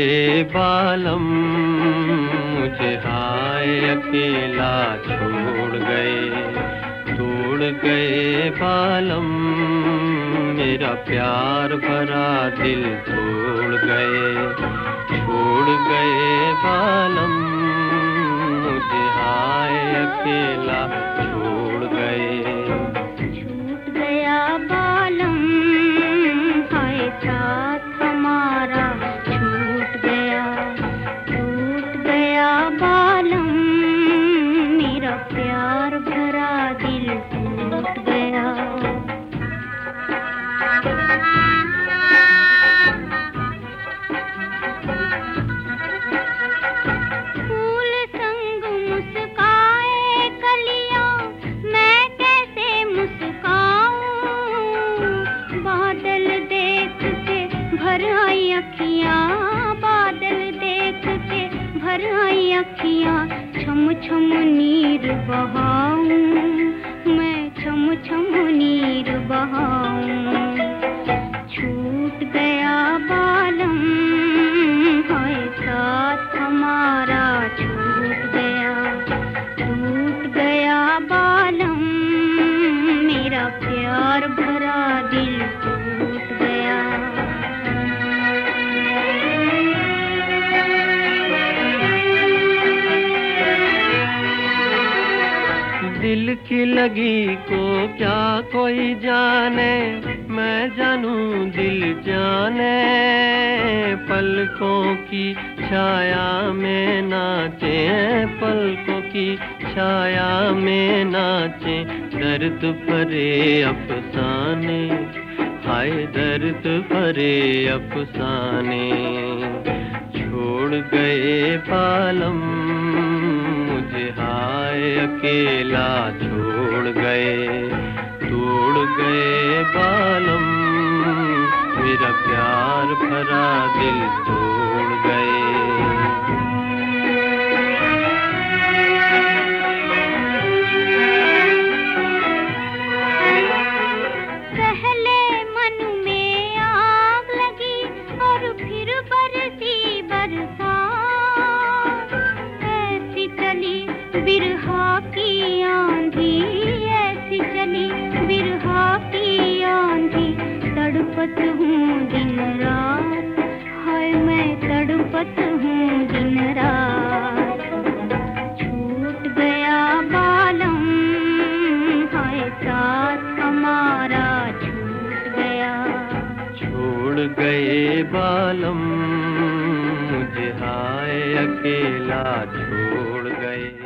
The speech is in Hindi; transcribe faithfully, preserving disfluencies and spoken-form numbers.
गए बालम, मुझे हाय अकेला छोड़ गए। तोड़ गए बालम, मेरा प्यार भरा दिल तोड़ गए। छोड़ गए बालम, मुझे हाय अकेला छोड़ गए। छूट गया बालम, हाय साथ हमारा छूट गया। टूट गया बालम, मेरा प्यार भरा दिल टूट गया। फूल संग मुस्काए कलियां, मैं कैसे मुस्काऊं। बादल देख के भर आई अखियां, बादल देख के भर आई अखियां। छम छम नीर बहाऊं, मैं छम छम नीर बहाऊं। छूट गया बालम, हाय साथ हमारा छूट गया। टूट गया बालम, मेरा प्यार भरा दिल टूट गया। दिल की लगी को क्या कोई जाने, मैं जानूं दिल जाने। पलकों की छाया में नाचे, पलकों की छाया में नाचे। दर्द भरे अफसाने, हाय दर्द भरे अफसाने। छोड़ गए बालम, मुझे हाय अकेला छोड़ गए। तोड़ गए बालम, मेरा प्यार भरा दिल तोड़ गए। पहले मन में आग लगी और फिर बरसी बरसात। ऐसी चली बिरहा की आंधी, ऐसी चली बिरहा की आंधी। तड़पत हूँ दिन रात, हाय मैं तड़पत हूँ दिन रात। छूट गया बालम, हाय साथ हमारा छूट गया। छोड़ गए बालम, मुझे हाय अकेला छोड़ गए।